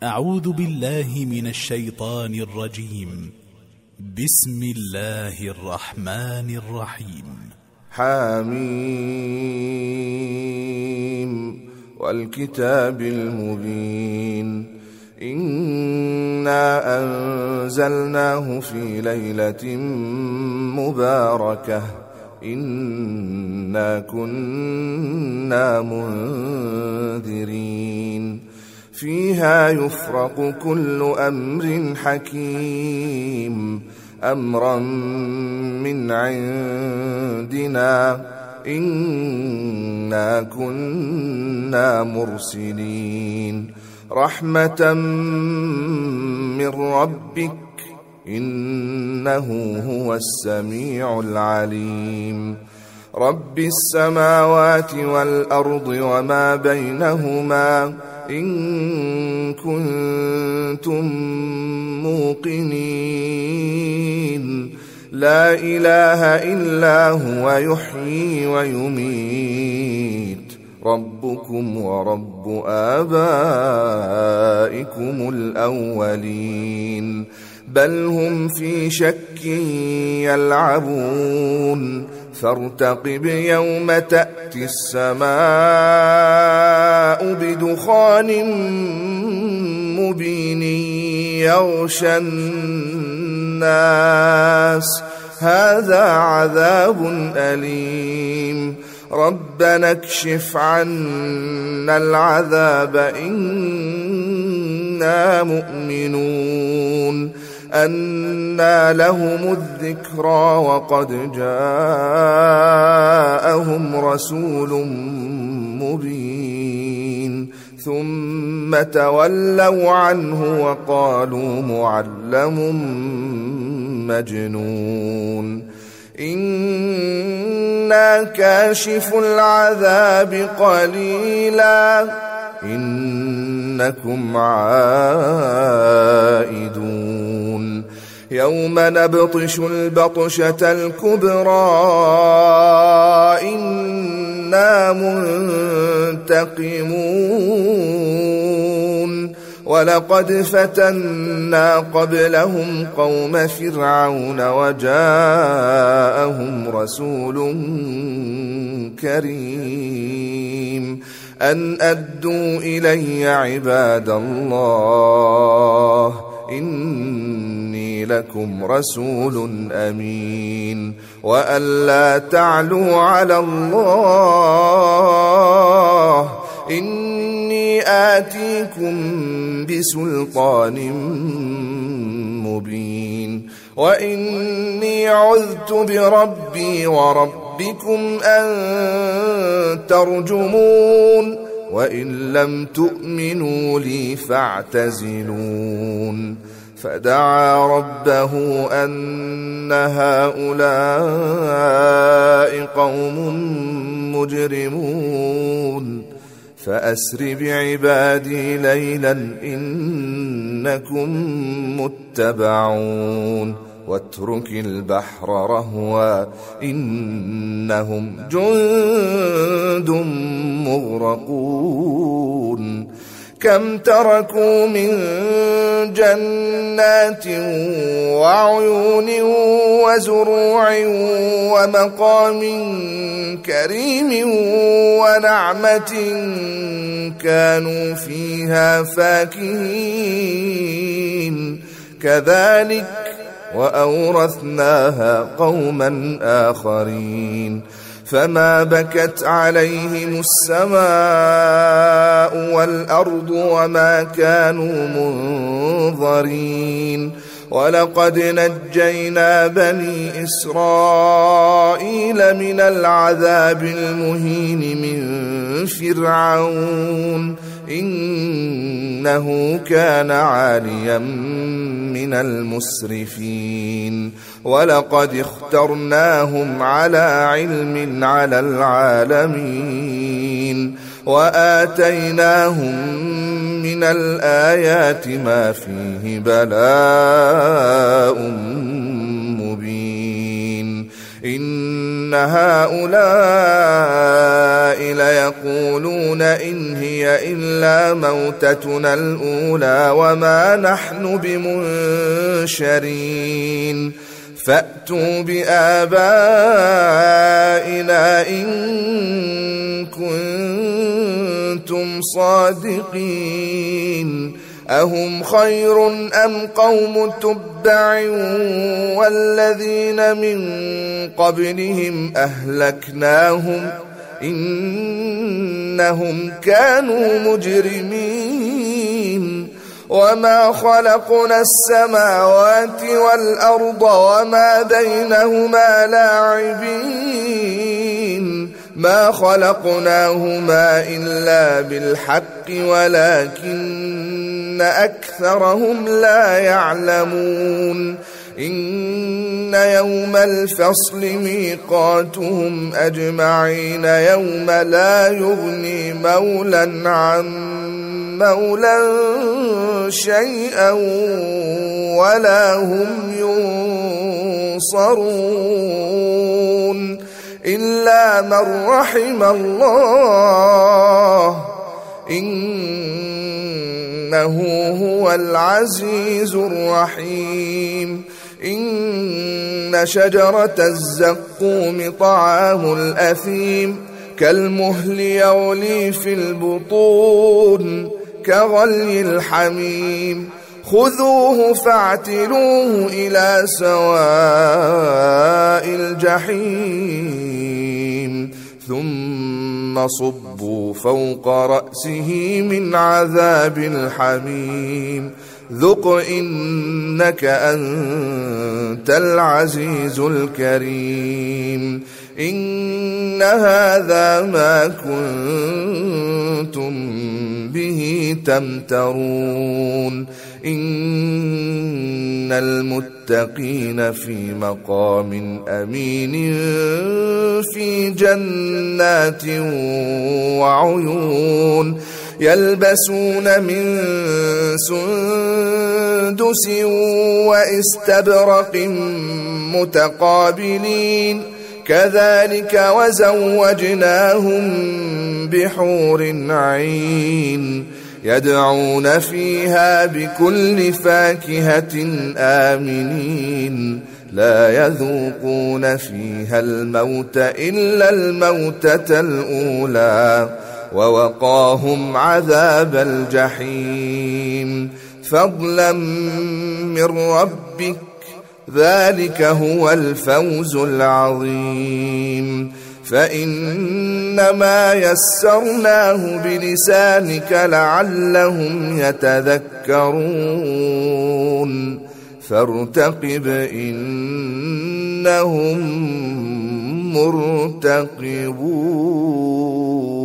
أعوذ بالله من الشيطان الرجيم. بسم الله الرحمن الرحيم. حميم والكتاب المبين. إنا أنزلناه في ليلة مباركة إنا كنا منذرين فيها يفرق كل أمر حكيم أمرا من عندنا إنا كنا مرسلين رحمة من ربك إنه هو السميع العليم رب السماوات والأرض وما بينهما إن كنتم موقنين لا إله إلا هو يحيي ويميت ربكم ورب آبائكم الأولين بل هم في شك يلعبون فارتقب يوم تأتي السماء بدخان مبين يغشى الناس هذا عذاب أليم ربنا اكشف عنا العذاب إنا مؤمنون أنى لهم الذكرى وقد جاءهم رسول مبين ثم تولوا عنه وقالوا معلم مجنون إنا كاشف العذاب قليلا إنكم عائدون يوم نبطش البطشة الكبرى إنا منتقمون ولقد فتنا قبلهم قوم فرعون وجاءهم رسول كريم أن أدوا إلي عباد الله إني لكم رسول أمين وأن لا تعلوا على الله إني آتيكم بسلطان مبين وإني عذت بربي وربكم أن ترجمون وإن لم تؤمنوا لي فاعتزلون فدعا ربه أن هؤلاء قوم مجرمون فأسر بعبادي ليلا إنكم متبعون واترك البحر رهوا إنهم جند مغرقون كم تركوا من جنات وعيون وزروع ومقام كريم ونعمة كانوا فيها فاكهين كذلك وأورثناها قوما آخرين فما بكت عليهم السماء والأرض وما كانوا منظرين ولقد نجينا بني إسرائيل من العذاب المهين من فرعون إنه كان عاليا من المسرفين ولقد اخترناهم على علم على العالمين وآتيناهم من الآيات ما فيه بلاء مبين إن هؤلاء ليقولون إن هي إلا موتتنا الأولى وما نحن بمنشرين فأتوا بآبائنا إن كنتم صادقين أهم خير أم قوم تبع والذين من قبلهم أهلكناهم إنهم كانوا مجرمين وما خلقنا السماوات والأرض وما بينهما لاعبين ما خلقناهما إلا بالحق ولكن أكثرهم لا يعلمون إن يوم الفصل ميقاتهم أجمعين يوم لا يغني مولى عن مولى شيئا ولا هم ينصرون إلا من رحم الله إنه هو العزيز الرحيم إن شجرة الزقوم طعام الأثيم كالمهل يغلي في البطون كغلي الحميم خذوه فاعتلوه إلى سواء الجحيم ثم صبوا فوق رأسه من عذاب الحميم ذق إنك أنت العزيز الكريم إن هذا ما كنتم به تمترون إن المتقين في مقام أمين في جنات وعيون يلبسون من سندس واستبرق متقابلين كذلك وزوجناهم بحور عين يدعون فيها بكل فاكهة آمنين لا يذوقون فيها الموت إلا الموتة الأولى ووقاهم عذاب الجحيم فضلا من ربك ذلك هو الفوز العظيم فإنما يسرناه بلسانك لعلهم يتذكرون فارتقب إنهم مرتقبون